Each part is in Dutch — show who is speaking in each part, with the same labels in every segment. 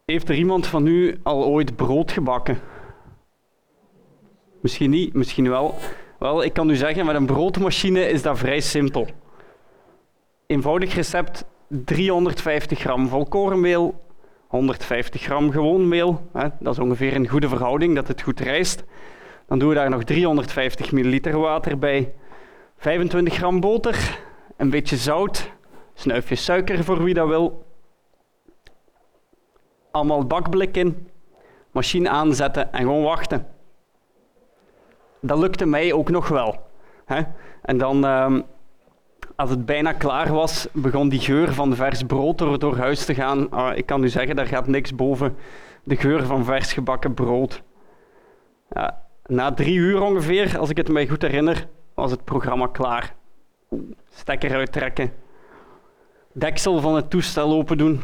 Speaker 1: Heeft er iemand van u al ooit brood gebakken? Misschien niet, misschien wel. Wel, ik kan u zeggen, met een broodmachine is dat vrij simpel. Eenvoudig recept: 350 gram volkorenmeel, 150 gram gewoon meel. Dat is ongeveer een goede verhouding, dat het goed rijst. Dan doen we daar nog 350 milliliter water bij, 25 gram boter, een beetje zout, snuifje suiker voor wie dat wil. Allemaal het bakblik in, machine aanzetten en gewoon wachten. Dat lukte mij ook nog wel. En dan, als het bijna klaar was, begon die geur van vers brood door huis te gaan. Ik kan u zeggen, daar gaat niks boven de geur van vers gebakken brood. Na 3 uur ongeveer, als ik het mij goed herinner, was het programma klaar. Stekker uittrekken, deksel van het toestel open doen.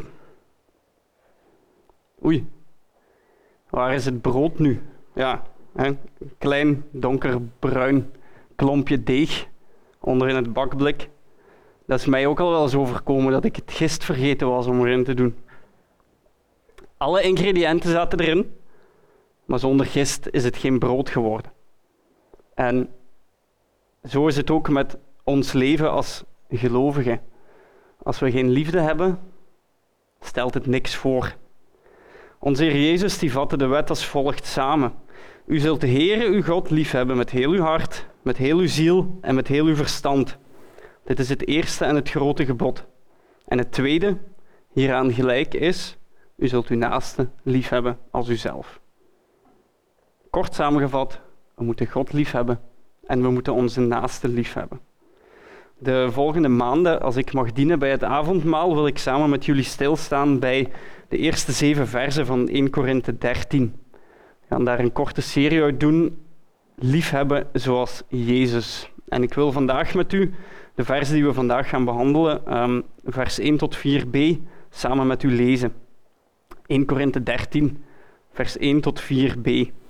Speaker 1: Oei, waar is het brood nu? Ja, een klein donkerbruin klompje deeg onderin het bakblik. Dat is mij ook al wel eens overkomen dat ik het gist vergeten was om erin te doen. Alle ingrediënten zaten erin, maar zonder gist is het geen brood geworden. En zo is het ook met ons leven als gelovigen. Als we geen liefde hebben, stelt het niks voor. Onze Heer Jezus die vatte de wet als volgt samen. U zult de Heere uw God liefhebben met heel uw hart, met heel uw ziel en met heel uw verstand. Dit is het eerste en het grote gebod. En het tweede, hieraan gelijk is, u zult uw naaste liefhebben als uzelf. Kort samengevat, we moeten God liefhebben en we moeten onze naaste liefhebben. De volgende maanden, als ik mag dienen bij het avondmaal, wil ik samen met jullie stilstaan bij de eerste 7 versen van 1 Korinthe 13. We gaan daar een korte serie uit doen, liefhebben zoals Jezus. En ik wil vandaag met u de versen die we vandaag gaan behandelen, vers 1 tot 4b, samen met u lezen. 1 Korinthe 13, vers 1 tot 4b.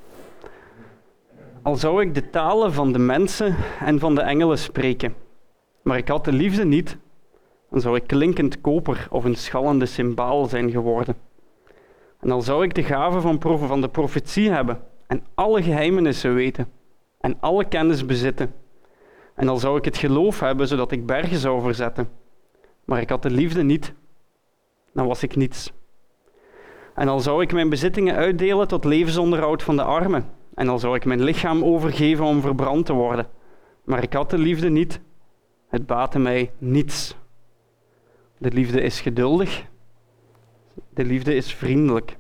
Speaker 1: Al zou ik de talen van de mensen en van de engelen spreken, maar ik had de liefde niet, dan zou ik klinkend koper of een schallende cymbaal zijn geworden. En al zou ik de gave van de profetie hebben en alle geheimenissen weten en alle kennis bezitten, en al zou ik het geloof hebben zodat ik bergen zou verzetten, maar ik had de liefde niet, dan was ik niets. En al zou ik mijn bezittingen uitdelen tot levensonderhoud van de armen, en al zou ik mijn lichaam overgeven om verbrand te worden, maar ik had de liefde niet, het baatte mij niets. De liefde is geduldig, de liefde is vriendelijk.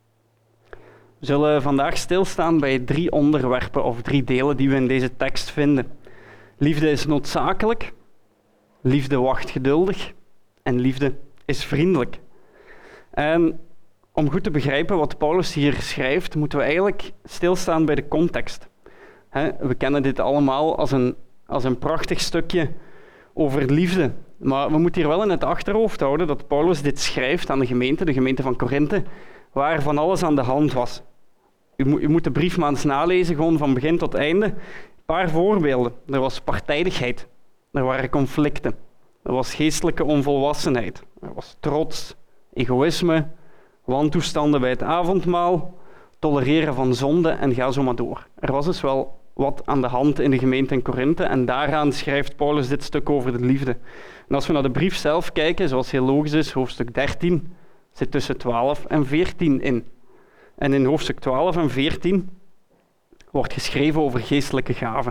Speaker 1: We zullen vandaag stilstaan bij 3 onderwerpen of 3 delen die we in deze tekst vinden. Liefde is noodzakelijk, liefde wacht geduldig en liefde is vriendelijk. En om goed te begrijpen wat Paulus hier schrijft, moeten we eigenlijk stilstaan bij de context. We kennen dit allemaal als een prachtig stukje over liefde. Maar we moeten hier wel in het achterhoofd houden dat Paulus dit schrijft aan de gemeente van Korinthe, waar van alles aan de hand was. U moet de brief maar eens nalezen, gewoon van begin tot einde. Een paar voorbeelden. Er was partijdigheid. Er waren conflicten. Er was geestelijke onvolwassenheid. Er was trots, egoïsme, wantoestanden bij het avondmaal, tolereren van zonde en ga zo maar door. Er was dus wel wat aan de hand in de gemeente in Korinthe en daaraan schrijft Paulus dit stuk over de liefde. En als we naar de brief zelf kijken, zoals heel logisch is, hoofdstuk 13 zit tussen 12 en 14 in. En in hoofdstuk 12 en 14 wordt geschreven over geestelijke gaven.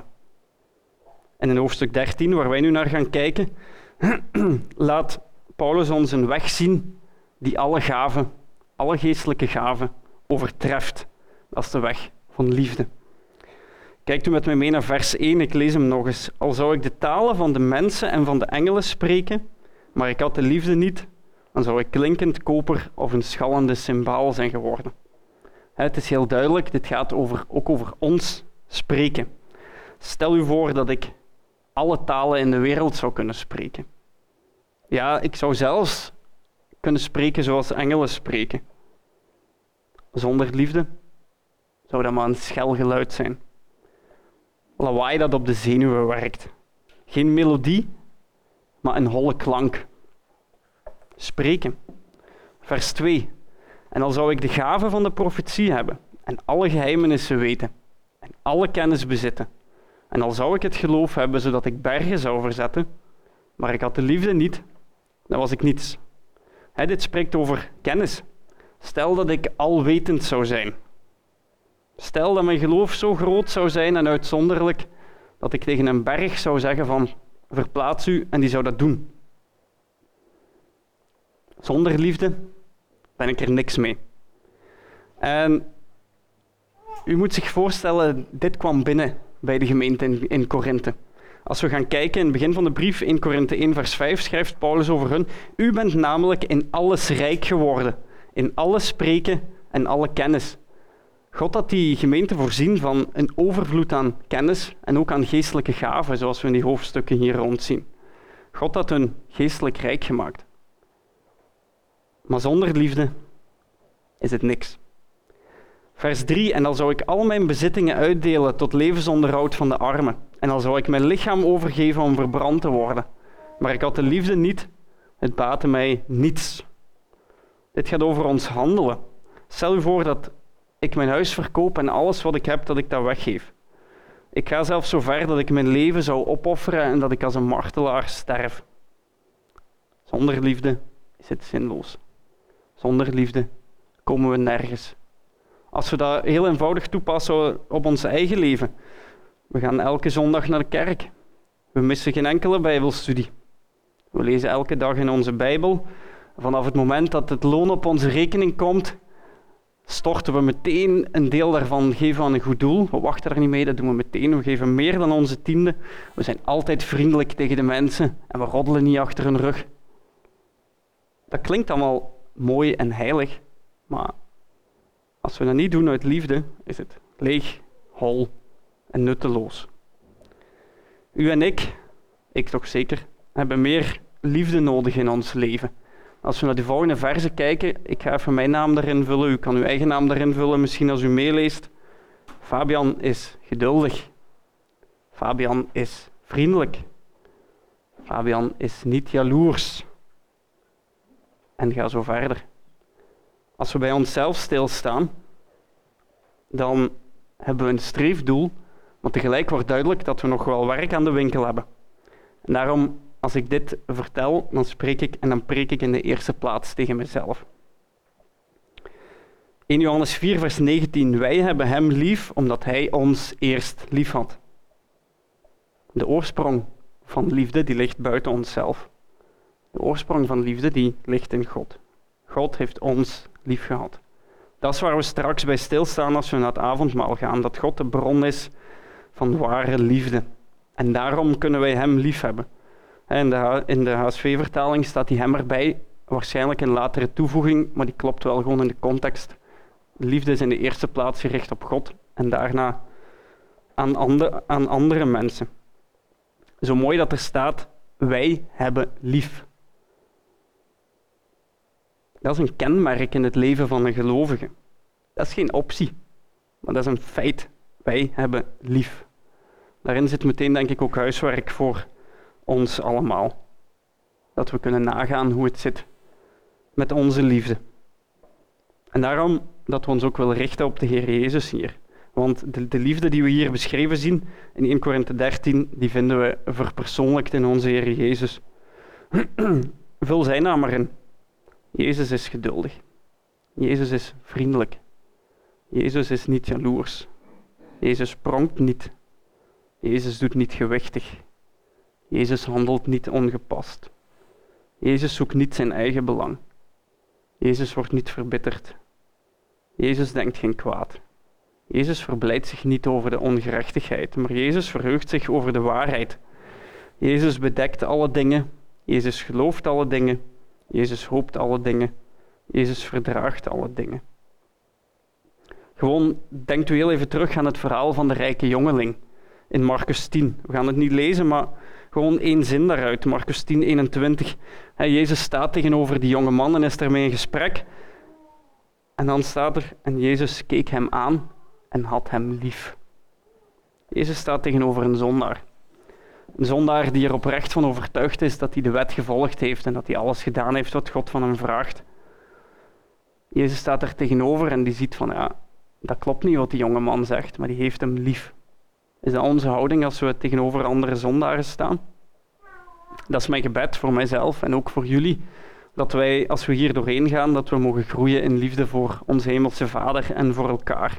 Speaker 1: En in hoofdstuk 13, waar wij nu naar gaan kijken, laat Paulus ons een weg zien die alle geestelijke gaven overtreft. Dat is de weg van liefde. Kijkt u met mij mee naar vers 1, ik lees hem nog eens. Al zou ik de talen van de mensen en van de engelen spreken, maar ik had de liefde niet, dan zou ik klinkend koper of een schallende cymbaal zijn geworden. Het is heel duidelijk, dit gaat ook over ons spreken. Stel u voor dat ik alle talen in de wereld zou kunnen spreken. Ja, ik zou zelfs kunnen spreken zoals engelen spreken. Zonder liefde zou dat maar een schel geluid zijn. Lawaai dat op de zenuwen werkt. Geen melodie, maar een holle klank. Spreken. Vers 2. En al zou ik de gave van de profetie hebben en alle geheimenissen weten en alle kennis bezitten. En al zou ik het geloof hebben zodat ik bergen zou verzetten, maar ik had de liefde niet, dan was ik niets. Dit spreekt over kennis. Stel dat ik alwetend zou zijn. Stel dat mijn geloof zo groot zou zijn en uitzonderlijk dat ik tegen een berg zou zeggen van verplaats u en die zou dat doen. Zonder liefde ben ik er niks mee. En u moet zich voorstellen, dit kwam binnen bij de gemeente in Korinthe. Als we gaan kijken in het begin van de brief, 1 Korinthe 1 vers 5, schrijft Paulus over hun: u bent namelijk in alles rijk geworden, in alles spreken en alle kennis. God had die gemeente voorzien van een overvloed aan kennis en ook aan geestelijke gaven, zoals we in die hoofdstukken hier rondzien. God had hun geestelijk rijk gemaakt. Maar zonder liefde is het niks. Vers 3, en dan zou ik al mijn bezittingen uitdelen tot levensonderhoud van de armen. En dan zou ik mijn lichaam overgeven om verbrand te worden. Maar ik had de liefde niet, het baatte mij niets. Dit gaat over ons handelen. Stel u voor dat ik mijn huis verkoop en alles wat ik heb, dat ik dat weggeef. Ik ga zelfs zo ver dat ik mijn leven zou opofferen en dat ik als een martelaar sterf. Zonder liefde is het zinloos. Zonder liefde komen we nergens. Als we dat heel eenvoudig toepassen op ons eigen leven. We gaan elke zondag naar de kerk. We missen geen enkele bijbelstudie. We lezen elke dag in onze Bijbel. Vanaf het moment dat het loon op onze rekening komt, storten we meteen een deel daarvan geven aan een goed doel. We wachten er niet mee, dat doen we meteen. We geven meer dan onze tiende. We zijn altijd vriendelijk tegen de mensen en we roddelen niet achter hun rug. Dat klinkt allemaal mooi en heilig, maar als we dat niet doen uit liefde, is het leeg, hol en nutteloos. U en ik toch zeker, hebben meer liefde nodig in ons leven. Als we naar de volgende verzen kijken, ik ga even mijn naam daarin vullen, u kan uw eigen naam daarin vullen, misschien als u meeleest. Fabian is geduldig. Fabian is vriendelijk. Fabian is niet jaloers. En ga zo verder. Als we bij onszelf stilstaan, dan hebben we een streefdoel, maar tegelijk wordt duidelijk dat we nog wel werk aan de winkel hebben. En daarom, als ik dit vertel, dan preek ik in de eerste plaats tegen mezelf. In Johannes 4, vers 19, wij hebben hem lief, omdat hij ons eerst lief had. De oorsprong van liefde, die ligt buiten onszelf. De oorsprong van liefde, die ligt in God. God heeft ons lief gehad. Dat is waar we straks bij stilstaan als we naar het avondmaal gaan, dat God de bron is van ware liefde. En daarom kunnen wij hem lief hebben. In de HSV-vertaling staat die hem erbij, waarschijnlijk een latere toevoeging, maar die klopt wel gewoon in de context. Liefde is in de eerste plaats gericht op God en daarna aan andere mensen. Zo mooi dat er staat, wij hebben lief. Dat is een kenmerk in het leven van een gelovige. Dat is geen optie, maar dat is een feit. Wij hebben lief. Daarin zit meteen, denk ik, ook huiswerk voor ons allemaal. Dat we kunnen nagaan hoe het zit met onze liefde. En daarom dat we ons ook willen richten op de Heer Jezus hier. Want de liefde die we hier beschreven zien in 1 Korinthe 13, die vinden we verpersoonlijkt in onze Heer Jezus. Vul zijn naam erin. Jezus is geduldig. Jezus is vriendelijk. Jezus is niet jaloers. Jezus pronkt niet. Jezus doet niet gewichtig. Jezus handelt niet ongepast. Jezus zoekt niet zijn eigen belang. Jezus wordt niet verbitterd. Jezus denkt geen kwaad. Jezus verblijdt zich niet over de ongerechtigheid, maar Jezus verheugt zich over de waarheid. Jezus bedekt alle dingen. Jezus gelooft alle dingen. Jezus hoopt alle dingen. Jezus verdraagt alle dingen. Gewoon, denkt u heel even terug aan het verhaal van de rijke jongeling in Marcus 10. We gaan het niet lezen, maar gewoon één zin daaruit. Marcus 10, 21. Jezus staat tegenover die jonge man en is ermee in gesprek. En dan staat er, en Jezus keek hem aan en had hem lief. Jezus staat tegenover een zondaar. Een zondaar die er oprecht van overtuigd is dat hij de wet gevolgd heeft en dat hij alles gedaan heeft wat God van hem vraagt. Jezus staat er tegenover en die ziet van, ja, dat klopt niet wat die jonge man zegt, maar die heeft hem lief. Is dat onze houding als we tegenover andere zondaren staan? Dat is mijn gebed voor mijzelf en ook voor jullie, dat wij, als we hier doorheen gaan, dat we mogen groeien in liefde voor onze hemelse Vader en voor elkaar.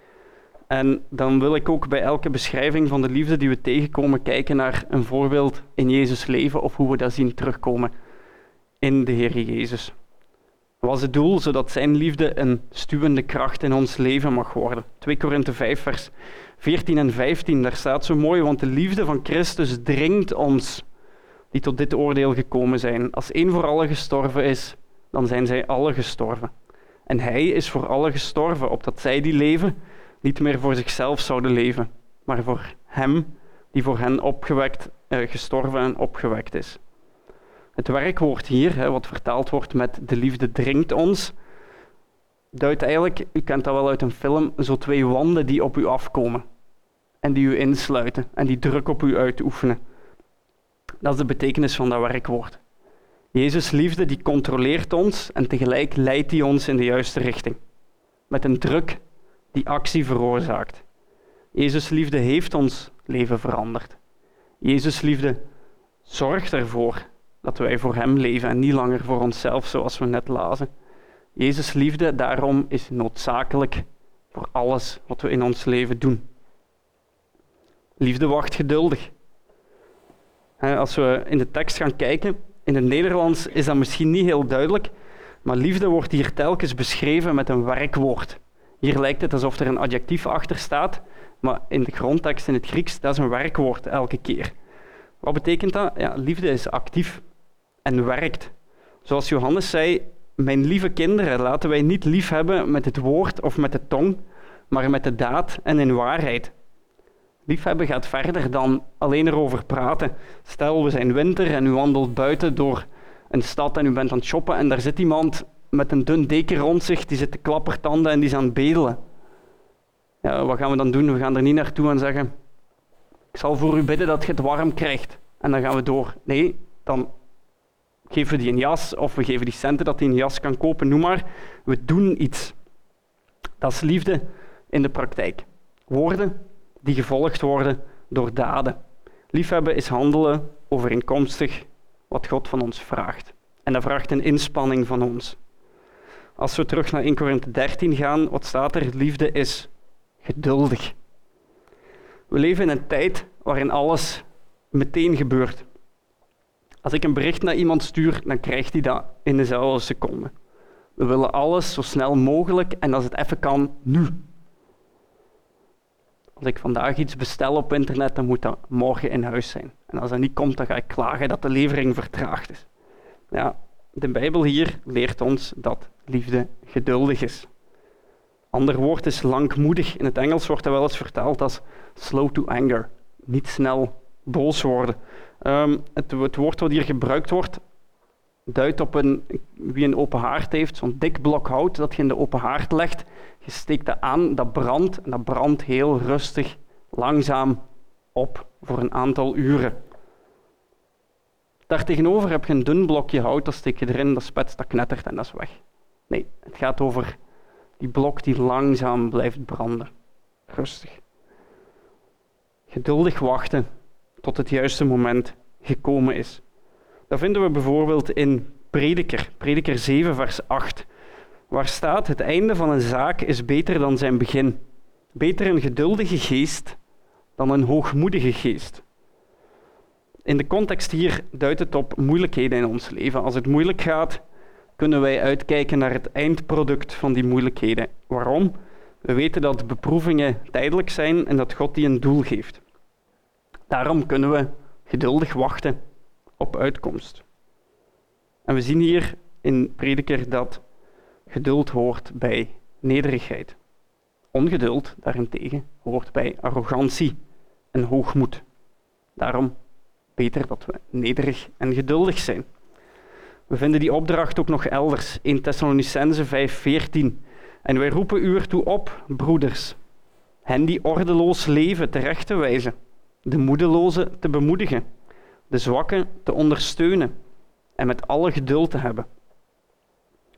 Speaker 1: En dan wil ik ook bij elke beschrijving van de liefde die we tegenkomen kijken naar een voorbeeld in Jezus' leven of hoe we dat zien terugkomen in de Heer Jezus. Wat is het doel? Zodat zijn liefde een stuwende kracht in ons leven mag worden. 2 Korinthe 5 vers 14 en 15, daar staat zo mooi, want de liefde van Christus dringt ons, die tot dit oordeel gekomen zijn. Als één voor allen gestorven is, dan zijn zij allen gestorven. En hij is voor allen gestorven, opdat zij die leven niet meer voor zichzelf zouden leven, maar voor hem die voor hen gestorven en opgewekt is. Het werkwoord hier, wat vertaald wordt met de liefde dringt ons, duidt eigenlijk, u kent dat wel uit een film, zo 2 wanden die op u afkomen en die u insluiten en die druk op u uitoefenen. Dat is de betekenis van dat werkwoord. Jezus' liefde die controleert ons en tegelijk leidt die ons in de juiste richting. Met een druk die actie veroorzaakt. Jezus' liefde heeft ons leven veranderd. Jezus' liefde zorgt ervoor dat wij voor hem leven en niet langer voor onszelf, zoals we net lazen. Jezus' liefde daarom is noodzakelijk voor alles wat we in ons leven doen. Liefde wacht geduldig. Als we in de tekst gaan kijken, in het Nederlands is dat misschien niet heel duidelijk, maar liefde wordt hier telkens beschreven met een werkwoord. Hier lijkt het alsof er een adjectief achter staat, maar in de grondtekst in het Grieks, dat is een werkwoord elke keer. Wat betekent dat? Ja, liefde is actief en werkt. Zoals Johannes zei, mijn lieve kinderen, laten wij niet lief hebben met het woord of met de tong, maar met de daad en in waarheid. Liefhebben gaat verder dan alleen erover praten. Stel, we zijn winter en u wandelt buiten door een stad en u bent aan het shoppen en daar zit iemand met een dun deken rond zich, die zit te klappertanden en die is aan het bedelen. Ja, wat gaan we dan doen? We gaan er niet naartoe en zeggen, ik zal voor u bidden dat je het warm krijgt. En dan gaan we door. Nee, dan geven we die een jas of we geven die centen dat hij een jas kan kopen, noem maar. We doen iets. Dat is liefde in de praktijk. Woorden die gevolgd worden door daden. Liefhebben is handelen overeenkomstig wat God van ons vraagt. En dat vraagt een inspanning van ons. Als we terug naar 1 Korinthe 13 gaan, wat staat er? Liefde is geduldig. We leven in een tijd waarin alles meteen gebeurt. Als ik een bericht naar iemand stuur, dan krijgt hij dat in dezelfde seconde. We willen alles zo snel mogelijk en als het even kan, nu. Als ik vandaag iets bestel op internet, dan moet dat morgen in huis zijn. En als dat niet komt, dan ga ik klagen dat de levering vertraagd is. Ja, de Bijbel hier leert ons dat liefde geduldig is. Ander woord is langmoedig. In het Engels wordt dat wel eens vertaald als slow to anger. Niet snel boos worden. Het woord wat hier gebruikt wordt, duidt op wie een open haard heeft, zo'n dik blok hout dat je in de open haard legt. Je steekt dat aan, dat brandt en dat brandt heel rustig, langzaam op voor een aantal uren. Daartegenover heb je een dun blokje hout, dat steek je erin, dat spetst, dat knettert en dat is weg. Nee, het gaat over die blok die langzaam blijft branden. Rustig. Geduldig wachten tot het juiste moment gekomen is. Dat vinden we bijvoorbeeld in Prediker 7 vers 8, waar staat: het einde van een zaak is beter dan zijn begin. Beter een geduldige geest dan een hoogmoedige geest. In de context hier duidt het op moeilijkheden in ons leven. Als het moeilijk gaat, kunnen wij uitkijken naar het eindproduct van die moeilijkheden. Waarom? We weten dat beproevingen tijdelijk zijn en dat God die een doel geeft. Daarom kunnen we geduldig wachten op uitkomst. En we zien hier in Prediker dat geduld hoort bij nederigheid. Ongeduld daarentegen hoort bij arrogantie en hoogmoed. Daarom beter dat we nederig en geduldig zijn. We vinden die opdracht ook nog elders, 1 Thessalonicenzen 5:14. En wij roepen u ertoe op, broeders, hen die ordeloos leven terecht te wijzen, de moedelozen te bemoedigen, de zwakken te ondersteunen en met alle geduld te hebben.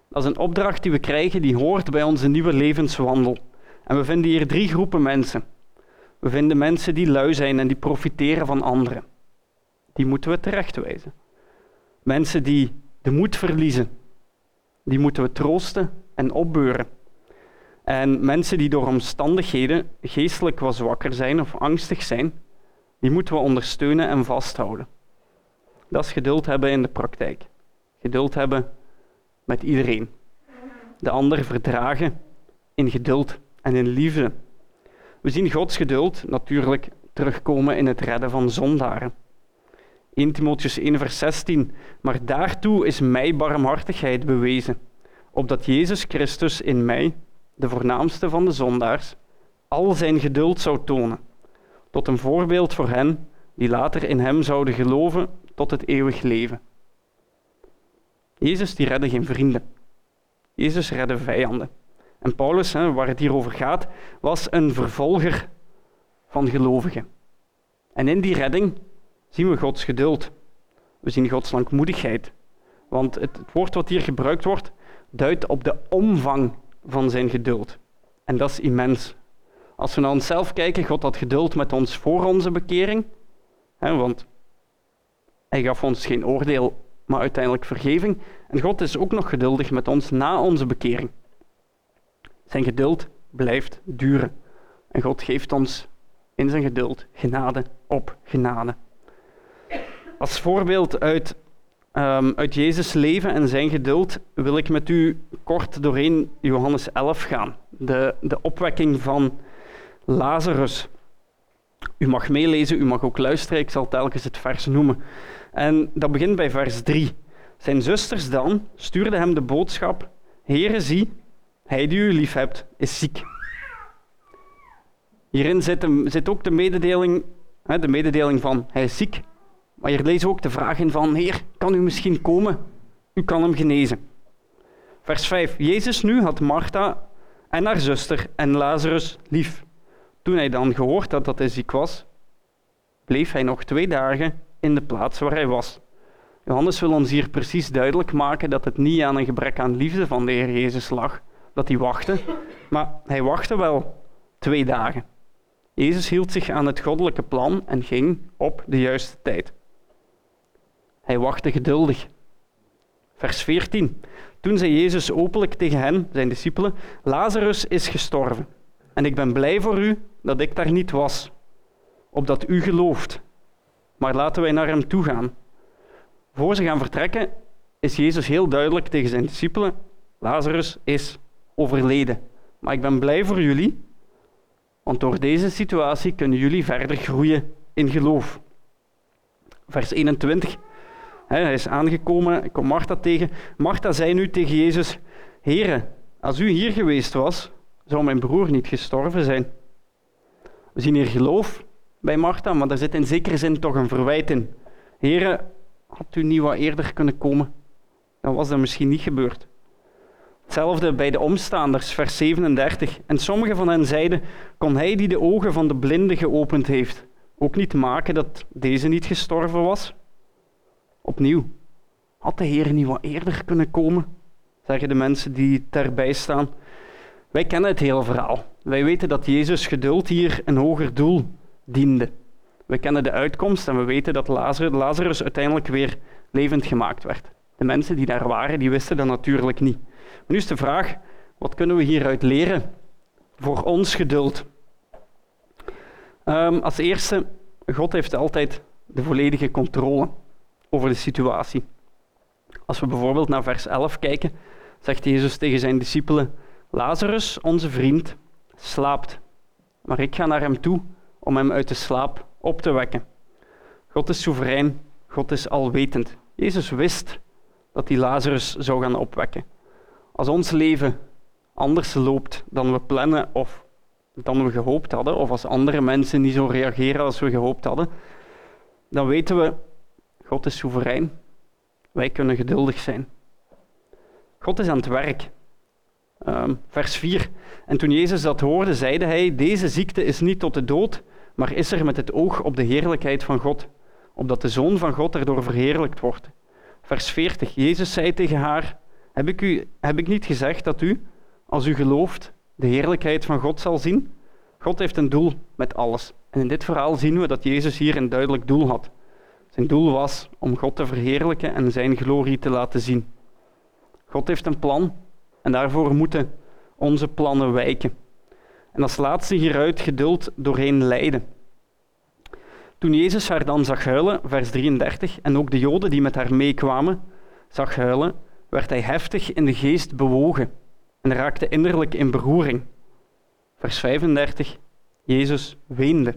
Speaker 1: Dat is een opdracht die we krijgen die hoort bij onze nieuwe levenswandel. En we vinden hier 3 groepen mensen. We vinden mensen die lui zijn en die profiteren van anderen. Die moeten we terechtwijzen. Mensen die de moed verliezen, die moeten we troosten en opbeuren. En mensen die door omstandigheden geestelijk wat zwakker zijn of angstig zijn, die moeten we ondersteunen en vasthouden. Dat is geduld hebben in de praktijk. Geduld hebben met iedereen. De ander verdragen in geduld en in liefde. We zien Gods geduld natuurlijk terugkomen in het redden van zondaren. 1 Timotheüs 1 vers 16. Maar daartoe is mij barmhartigheid bewezen, opdat Jezus Christus in mij, de voornaamste van de zondaars, al zijn geduld zou tonen, tot een voorbeeld voor hen die later in hem zouden geloven tot het eeuwig leven. Jezus die redde geen vrienden. Jezus redde vijanden. En Paulus, waar het hier over gaat, was een vervolger van gelovigen. En in die redding zien we Gods geduld. We zien Gods langmoedigheid. Want het woord wat hier gebruikt wordt, duidt op de omvang van zijn geduld. En dat is immens. Als we naar onszelf kijken, God had geduld met ons voor onze bekering. Want hij gaf ons geen oordeel, maar uiteindelijk vergeving. En God is ook nog geduldig met ons na onze bekering. Zijn geduld blijft duren. En God geeft ons in zijn geduld genade op genade. Als voorbeeld uit Jezus' leven en zijn geduld wil ik met u kort doorheen Johannes 11 gaan. De opwekking van Lazarus. U mag meelezen, u mag ook luisteren, ik zal telkens het vers noemen. En dat begint bij vers 3. Zijn zusters dan stuurden hem de boodschap: Heere, zie, hij die u lief hebt, is ziek. Hierin zit ook de mededeling van hij is ziek. Maar hier lezen we ook de vraag in van: Heer, kan u misschien komen? U kan hem genezen. Vers 5. Jezus nu had Martha en haar zuster en Lazarus lief. Toen hij dan gehoord had dat hij ziek was, bleef hij nog 2 dagen in de plaats waar hij was. Johannes wil ons hier precies duidelijk maken dat het niet aan een gebrek aan liefde van de Heer Jezus lag, dat hij wachtte, maar hij wachtte wel 2 dagen. Jezus hield zich aan het goddelijke plan en ging op de juiste tijd. Hij wachtte geduldig. Vers 14. Toen zei Jezus openlijk tegen hen, zijn discipelen: Lazarus is gestorven. En ik ben blij voor u dat ik daar niet was, opdat u gelooft. Maar laten wij naar hem toe gaan. Voor ze gaan vertrekken, is Jezus heel duidelijk tegen zijn discipelen: Lazarus is overleden. Maar ik ben blij voor jullie, want door deze situatie kunnen jullie verder groeien in geloof. Vers 21. Hij is aangekomen, ik kom Martha tegen. Martha zei nu tegen Jezus: Heere, als u hier geweest was, zou mijn broer niet gestorven zijn. We zien hier geloof bij Martha, maar daar zit in zekere zin toch een verwijt in. Heere, had u niet wat eerder kunnen komen? Dan was dat misschien niet gebeurd. Hetzelfde bij de omstaanders, vers 37. En sommigen van hen zeiden: kon hij die de ogen van de blinde geopend heeft, ook niet maken dat deze niet gestorven was? Opnieuw, had de Heer niet wat eerder kunnen komen? Zeggen de mensen die daarbij staan. Wij kennen het hele verhaal. Wij weten dat Jezus geduld hier een hoger doel diende. We kennen de uitkomst en we weten dat Lazarus uiteindelijk weer levend gemaakt werd. De mensen die daar waren, die wisten dat natuurlijk niet. Maar nu is de vraag, wat kunnen we hieruit leren voor ons geduld? Als eerste, God heeft altijd de volledige controle over de situatie. Als we bijvoorbeeld naar vers 11 kijken, zegt Jezus tegen zijn discipelen: Lazarus, onze vriend, slaapt, maar ik ga naar hem toe om hem uit de slaap op te wekken. God is soeverein, God is alwetend. Jezus wist dat hij Lazarus zou gaan opwekken. Als ons leven anders loopt dan we plannen of dan we gehoopt hadden, of als andere mensen niet zo reageren als we gehoopt hadden, dan weten we, God is soeverein. Wij kunnen geduldig zijn. God is aan het werk. Vers 4. En toen Jezus dat hoorde, zeide hij: deze ziekte is niet tot de dood, maar is er met het oog op de heerlijkheid van God, opdat de Zoon van God erdoor verheerlijkt wordt. Vers 40. Jezus zei tegen haar: Heb ik niet gezegd dat u, als u gelooft, de heerlijkheid van God zal zien? God heeft een doel met alles. En in dit verhaal zien we dat Jezus hier een duidelijk doel had. Zijn doel was om God te verheerlijken en zijn glorie te laten zien. God heeft een plan en daarvoor moeten onze plannen wijken. En als laatste hieruit geduld doorheen lijden. Toen Jezus haar dan zag huilen, vers 33, en ook de Joden die met haar meekwamen, zag huilen, werd hij heftig in de geest bewogen en raakte innerlijk in beroering. Vers 35, Jezus weende.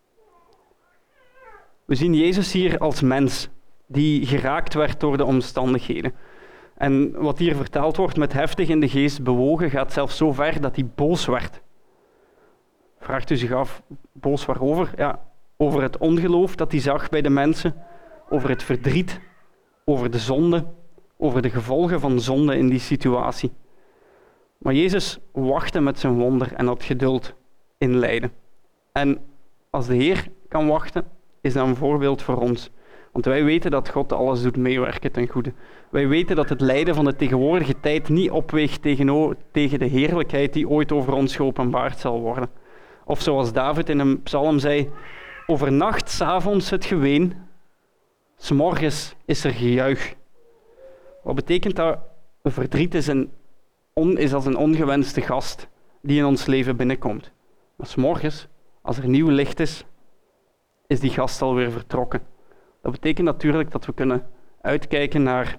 Speaker 1: We zien Jezus hier als mens die geraakt werd door de omstandigheden. En wat hier vertaald wordt met heftig in de geest bewogen, gaat zelfs zo ver dat hij boos werd. Vraagt u zich af, boos waarover? Ja, over het ongeloof dat hij zag bij de mensen, over het verdriet, over de zonde, over de gevolgen van zonde in die situatie. Maar Jezus wachtte met zijn wonder en had geduld in lijden. En als de Heer kan wachten, is dat een voorbeeld voor ons. Want wij weten dat God alles doet meewerken ten goede. Wij weten dat het lijden van de tegenwoordige tijd niet opweegt tegen de heerlijkheid die ooit over ons geopenbaard zal worden. Of zoals David in een psalm zei, overnacht, 's avonds het geween, 's morgens is er gejuich. Wat betekent dat? Een verdriet is als een ongewenste gast die in ons leven binnenkomt. Maar 's morgens, als er nieuw licht is, is die gast alweer vertrokken. Dat betekent natuurlijk dat we kunnen uitkijken naar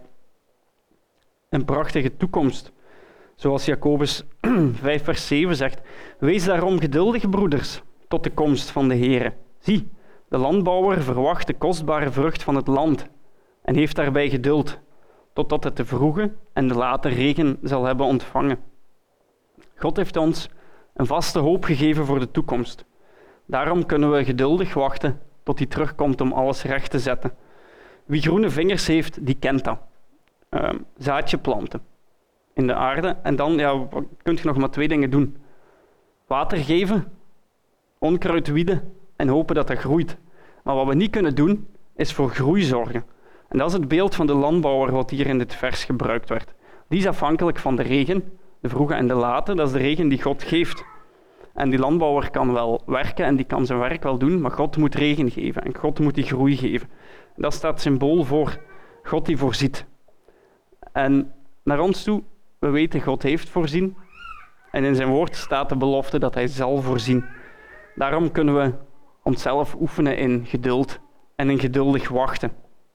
Speaker 1: een prachtige toekomst. Zoals Jacobus 5 vers 7 zegt, wees daarom geduldig, broeders, tot de komst van de Heere. Zie, de landbouwer verwacht de kostbare vrucht van het land en heeft daarbij geduld, totdat het de vroege en de late regen zal hebben ontvangen. God heeft ons een vaste hoop gegeven voor de toekomst. Daarom kunnen we geduldig wachten tot hij terugkomt om alles recht te zetten. Wie groene vingers heeft, die kent dat. Zaadje planten in de aarde en dan kun je nog maar 2 dingen doen. Water geven, onkruid wieden en hopen dat dat groeit. Maar wat we niet kunnen doen, is voor groei zorgen. En dat is het beeld van de landbouwer wat hier in dit vers gebruikt werd. Die is afhankelijk van de regen, de vroege en de late. Dat is de regen die God geeft. En die landbouwer kan wel werken en die kan zijn werk wel doen, maar God moet regen geven en God moet die groei geven. Dat staat symbool voor God die voorziet. En naar ons toe, we weten God heeft voorzien. En in zijn woord staat de belofte dat hij zal voorzien. Daarom kunnen we onszelf oefenen in geduld en in geduldig wachten.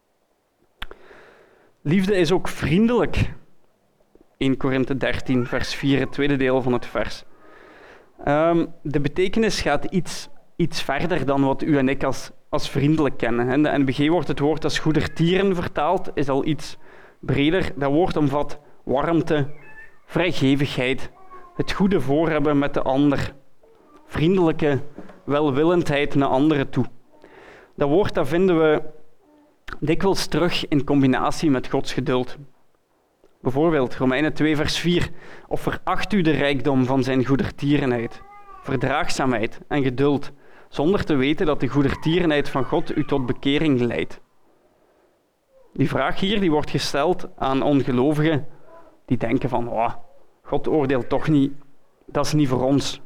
Speaker 1: Liefde is ook vriendelijk. 1 Korinthe 13, vers 4, het tweede deel van het vers. De betekenis gaat iets verder dan wat u en ik als vriendelijk kennen. In de NBG wordt het woord als goedertieren vertaald, is al iets breder. Dat woord omvat warmte, vrijgevigheid, het goede voorhebben met de ander, vriendelijke welwillendheid naar anderen toe. Dat woord dat vinden we dikwijls terug in combinatie met Gods geduld. Bijvoorbeeld Romeinen 2 vers 4. Of veracht u de rijkdom van zijn goedertierenheid, verdraagzaamheid en geduld, zonder te weten dat de goedertierenheid van God u tot bekering leidt. Die vraag hier die wordt gesteld aan ongelovigen die denken van, God oordeelt toch niet, dat is niet voor ons.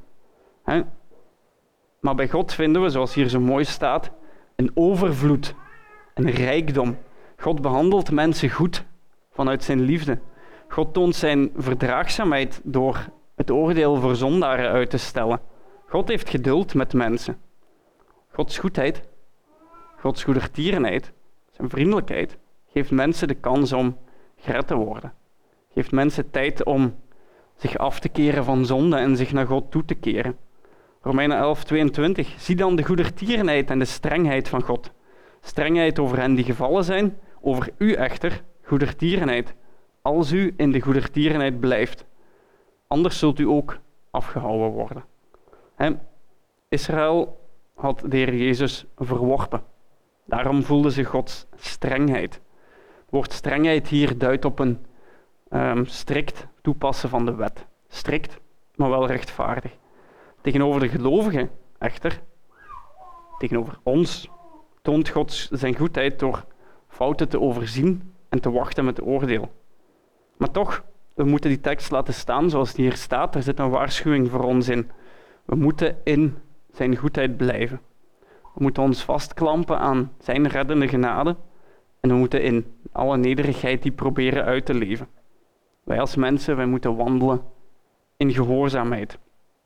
Speaker 1: Maar bij God vinden we, zoals hier zo mooi staat, een overvloed, een rijkdom. God behandelt mensen goed vanuit zijn liefde. God toont zijn verdraagzaamheid door het oordeel voor zondaren uit te stellen. God heeft geduld met mensen. Gods goedheid, Gods goedertierenheid, zijn vriendelijkheid, geeft mensen de kans om gered te worden. Geeft mensen tijd om zich af te keren van zonde en zich naar God toe te keren. Romeinen 11, 22. Zie dan de goedertierenheid en de strengheid van God. Strengheid over hen die gevallen zijn, over u echter goedertierenheid, als u in de goedertierenheid blijft. Anders zult u ook afgehouden worden. Israël had de Heer Jezus verworpen. Daarom voelde ze Gods strengheid. Het woord strengheid hier duidt op een strikt toepassen van de wet. Strikt, maar wel rechtvaardig. Tegenover de gelovigen echter, tegenover ons, toont God zijn goedheid door fouten te overzien en te wachten met oordeel. Maar toch We moeten die tekst laten staan zoals die hier staat. Er zit een waarschuwing voor ons in. We moeten in zijn goedheid blijven. We moeten ons vastklampen aan zijn reddende genade. En we moeten in alle nederigheid die proberen uit te leven. Wij als mensen, wij moeten wandelen in gehoorzaamheid.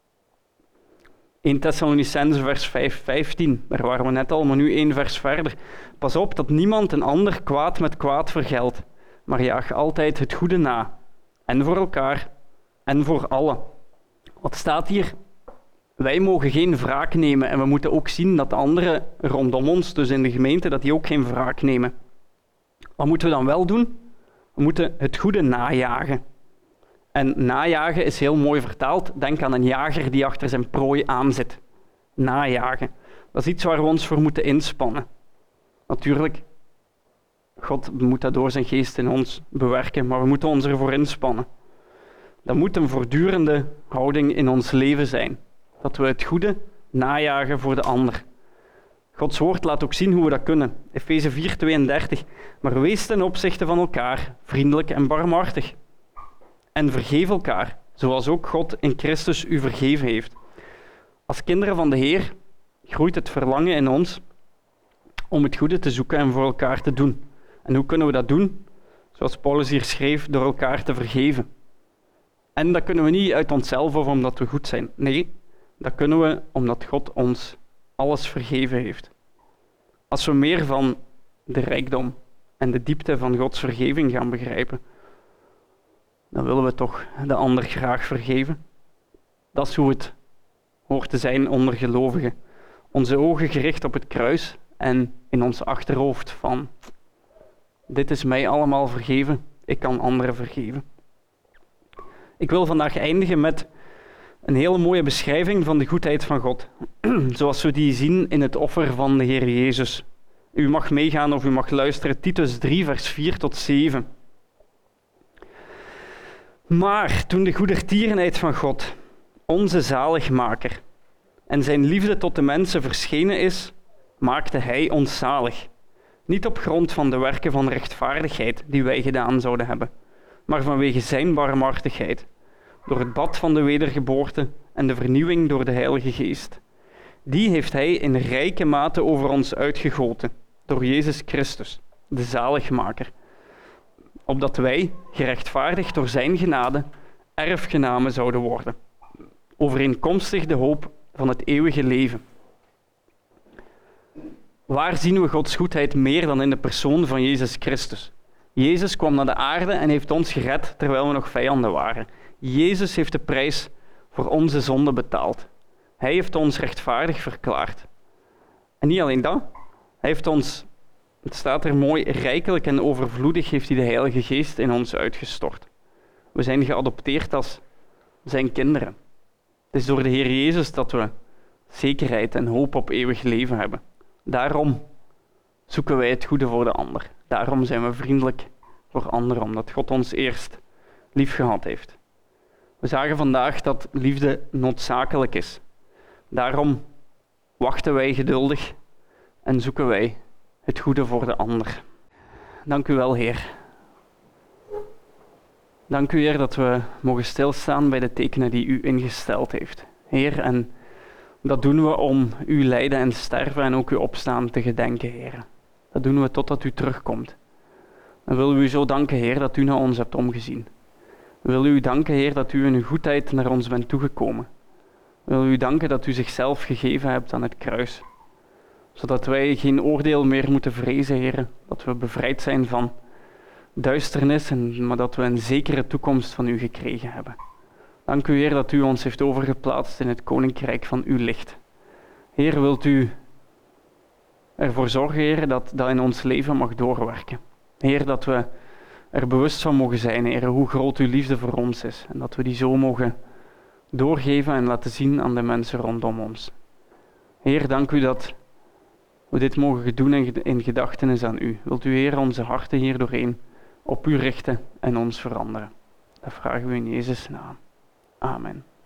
Speaker 1: 1 Thessalonicenzen vers 5:15, daar waren we net al, maar nu 1 vers verder. Pas op dat niemand een ander kwaad met kwaad vergeldt, maar jaag altijd het goede na. En voor elkaar en voor allen. Wat staat hier? Wij mogen geen wraak nemen en we moeten ook zien dat de anderen rondom ons, dus in de gemeente, dat die ook geen wraak nemen. Wat moeten we dan wel doen? We moeten het goede najagen. En najagen is heel mooi vertaald. Denk aan een jager die achter zijn prooi aanzit. Najagen. Dat is iets waar we ons voor moeten inspannen. Natuurlijk, God moet dat door zijn geest in ons bewerken, maar we moeten ons ervoor inspannen. Dat moet een voortdurende houding in ons leven zijn. Dat we het goede najagen voor de ander. Gods woord laat ook zien hoe we dat kunnen. Efeze 4:32. Maar wees ten opzichte van elkaar vriendelijk en barmhartig. En vergeef elkaar, zoals ook God in Christus u vergeven heeft. Als kinderen van de Heer groeit het verlangen in ons om het goede te zoeken en voor elkaar te doen. En hoe kunnen we dat doen? Zoals Paulus hier schreef, door elkaar te vergeven. En dat kunnen we niet uit onszelf of omdat we goed zijn. Nee, dat kunnen we omdat God ons alles vergeven heeft. Als we meer van de rijkdom en de diepte van Gods vergeving gaan begrijpen, dan willen we toch de ander graag vergeven. Dat is hoe het hoort te zijn onder gelovigen. Onze ogen gericht op het kruis en in ons achterhoofd van: dit is mij allemaal vergeven, ik kan anderen vergeven. Ik wil vandaag eindigen met een hele mooie beschrijving van de goedheid van God, zoals we die zien in het offer van de Heer Jezus. U mag meegaan of u mag luisteren, Titus 3, vers 4 tot 7. Maar toen de goedertierenheid van God, onze zaligmaker, en zijn liefde tot de mensen verschenen is, maakte hij ons zalig. Niet op grond van de werken van rechtvaardigheid die wij gedaan zouden hebben, maar vanwege zijn barmhartigheid, door het bad van de wedergeboorte en de vernieuwing door de Heilige Geest. Die heeft hij in rijke mate over ons uitgegoten, door Jezus Christus, de zaligmaker, opdat wij, gerechtvaardigd door zijn genade, erfgenamen zouden worden, overeenkomstig de hoop van het eeuwige leven. Waar zien we Gods goedheid meer dan in de persoon van Jezus Christus? Jezus kwam naar de aarde en heeft ons gered terwijl we nog vijanden waren. Jezus heeft de prijs voor onze zonde betaald. Hij heeft ons rechtvaardig verklaard. En niet alleen dat, hij heeft ons, het staat er mooi, rijkelijk en overvloedig heeft hij de Heilige Geest in ons uitgestort. We zijn geadopteerd als zijn kinderen. Het is door de Heer Jezus dat we zekerheid en hoop op eeuwig leven hebben. Daarom zoeken wij het goede voor de ander. Daarom zijn we vriendelijk voor anderen, omdat God ons eerst lief gehad heeft. We zagen vandaag dat liefde noodzakelijk is. Daarom wachten wij geduldig en zoeken wij het goede voor de ander. Dank u wel, Heer. Dank u, Heer, dat we mogen stilstaan bij de tekenen die u ingesteld heeft. Heer, en dat doen we om uw lijden en sterven en ook uw opstaan te gedenken, Heer. Dat doen we totdat u terugkomt. Dan willen we u zo danken, Heer, dat u naar ons hebt omgezien. We willen u danken, Heer, dat u in uw goedheid naar ons bent toegekomen. We willen u danken dat u zichzelf gegeven hebt aan het kruis. Zodat wij geen oordeel meer moeten vrezen, Heer. Dat we bevrijd zijn van duisternis, maar dat we een zekere toekomst van u gekregen hebben. Dank u, Heer, dat u ons heeft overgeplaatst in het koninkrijk van uw licht. Heer, wilt u ervoor zorgen, Heer, dat dat in ons leven mag doorwerken. Heer, dat we er bewust van mogen zijn, Heer, hoe groot uw liefde voor ons is. En dat we die zo mogen doorgeven en laten zien aan de mensen rondom ons. Heer, dank u dat we dit mogen doen in gedachtenis aan u. Wilt u, Heer, onze harten hier doorheen op u richten en ons veranderen. Dat vragen we in Jezus' naam. Amen.